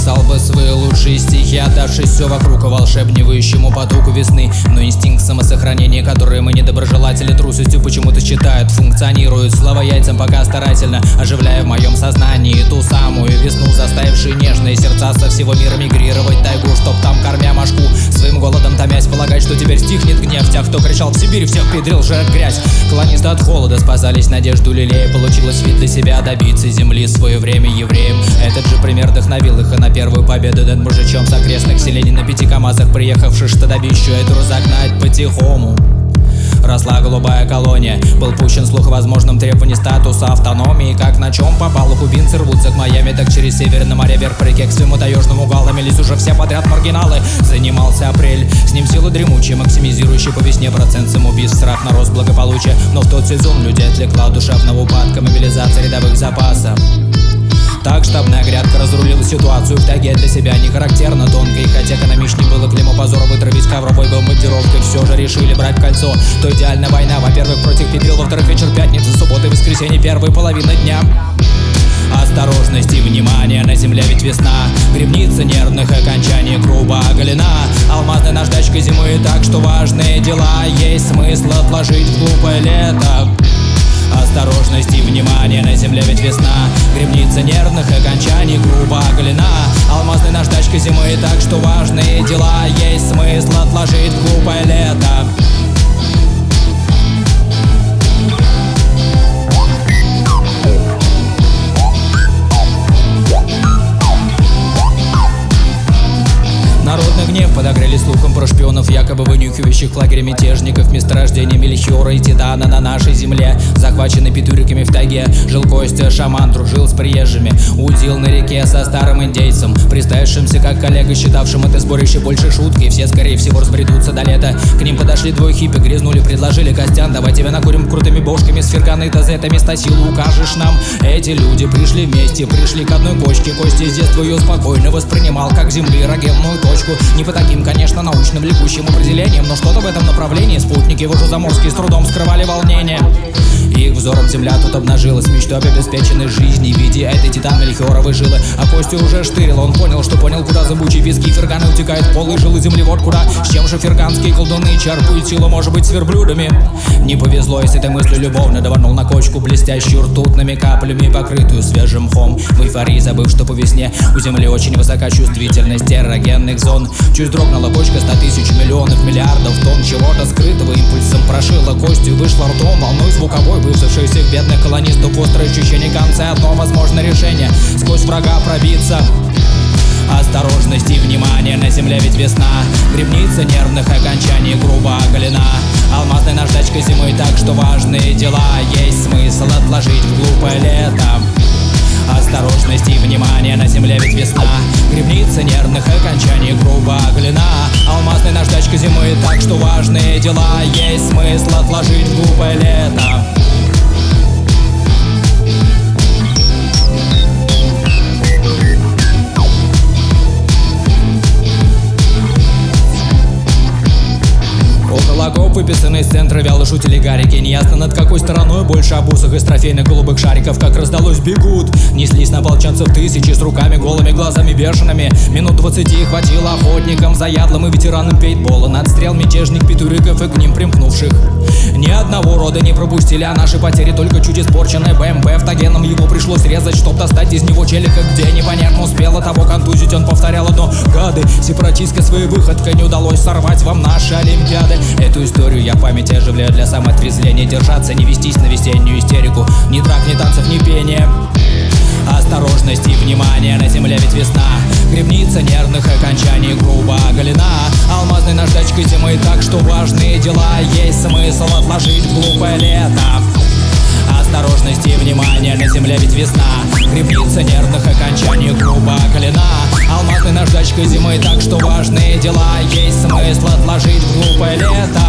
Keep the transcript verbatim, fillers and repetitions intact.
написал бы свои лучшие стихи, отдавшись все вокруг волшебневающему потоку весны. Но инстинкт самосохранения, который мы недоброжелатели трусостью почему-то считают, функционирует слова яйцам пока старательно, оживляя в моем сознании ту самую весну, заставившую нежные сердца со всего мира мигрировать в тайгу, чтоб там, кормя мошку, своим голодом томясь, полагать, что теперь стихнет гнев тех, кто кричал в Сибирь, всех педрил, жрать грязь. Клонисты от холода спасались надежду лелея, получилось вид для себя добиться земли в свое время евреям. Этот же пример вдохновил их и на первую победу над мужичом с окрестных селений на пяти КамАЗах, приехавших что добищу эту разогнать по-тихому. Росла голубая колония, был пущен слух о возможном требовании статуса автономии. Как на чем попало, кубинцы рвутся к Майами, так через Северное море вверх по реке к своему таежному галу мелись уже все подряд маргиналы. Занимался апрель, с ним силы дремучие, максимизирующие по весне процент самоубийств, страх на рост благополучия. Но в тот сезон люди отвлекла душевного упадка, мобилизация рядовых запасов. Так штабная грядка разрулила ситуацию в тайге, для себя не характерно тонко. И хотя экономичней было клеймо позора вытравить ковровой бомбардировкой, все же решили брать кольцо. То идеальная война, во-первых, против педрил, во-вторых, вечер пятницы, субботы, воскресенье, первая половина дня. Осторожность и внимание, на земле ведь весна, гребница нервных окончаний грубо оголена. Алмазная наждачка зимы, так что важные дела есть смысл отложить в глупое лето. Осторожность и внимание, на земле ведь весна, гребница нервных окончаний грубо оголена. Алмазной наждачкой зимы, так что важные дела есть смысл отложить в глупое лето. Народный гнев подогрели слухом про шпионов, якобы вынюхивающих в лагере мятежников. Месторождение Мельхиора и Титана на нашей земле, захваченный петуриками в тайге, жил Костя шаман, дружил с приезжими, удил на реке со старым индейцем, приставившимся как коллега, считавшим это сборище больше шутки. Все, скорее всего, разбредутся до лета. К ним подошли двое хиппи, грязнули, предложили: Костян, давай тебя накурим крутыми бошками с ферганой тазетами, стасилу укажешь нам. Эти люди пришли вместе, пришли к одной кочке. Костя с детства ее спокойно воспринимал как земли эрогенную точку. Не по таким, конечно, научным влекущим определениям, но что-то в этом направлении. Спутники его же заморские с трудом скрывали волнение. Их взором земля тут обнажилась, мечтой об обеспеченной жизни в виде этой титан Мельхиоровой жилы. А Костя уже штырил, он понял, что понял, куда зыбучие пески ферганы утекают в пол и жилы земли вот куда. С чем же ферганские колдуны черпают силу, может быть, с верблюдами? Не повезло, и с этой мыслью любовно даванул на кочку, блестящую ртутными каплями, покрытую свежим мхом. В эйфории забыв, что по весне у земли очень высока чувствительность эрогенных зон. Чуть дрогнула кочка, ста тысяч, миллионов, миллиардов тонн чего-то скрытого импульсом прошила Костю, вышла ртом волной звуковой, высавшей всех бедных колонистов. Острое ощущение конца, одно возможное решение: сквозь врага пробиться. Осторожность и внимание, на земле ведь весна, гребница нервных окончаний грубо оголена. Алмазной наждачкой зимы, так что важные дела есть смысл отложить в глупое лето. Осторожность и внимание, на земле ведь весна, гребница нервных окончаний грубо оголена. Алмазной наждачкой зимы, так что важные дела есть смысл отложить в глупое лето. Около окоп, выписанный из центра, вяло шутили гарики. Неясно, над какой стороной больше обусах из трофейных голубых шариков. Как раздалось бегут, неслись на ополченцев тысячи, с руками голыми, глазами бешеными. Минут двадцати хватило охотникам, заядлым и ветеранам пейтбола. Надстрел мятежник петуриков и к ним примкнувших. Ни одного рода не пропустили, а наши потери только чуть испорченное БМП. Автогеном его пришлось резать, чтоб достать из него челика, где непонятно успело того контузить. Он повторял одно: гады, сепаратистской своей выходкой не удалось сорвать вам наши олимпиады. Эту историю я в памяти оживляю для самоотрезвления. Держаться, не вестись на весеннюю истерику, ни драк, ни танцев, ни пения. Осторожность и внимание, на земле ведь весна, гребница нервных окончаний грубо оголена. Алмазной наждачкой зимы, так что важные дела есть смысл отложить в глупое лето. Осторожность и внимание, на земле ведь весна, гребница нервных окончаний грубо оголена. Алмазной наждачкой зимы, так что важные дела есть смысл отложить в глупое лето.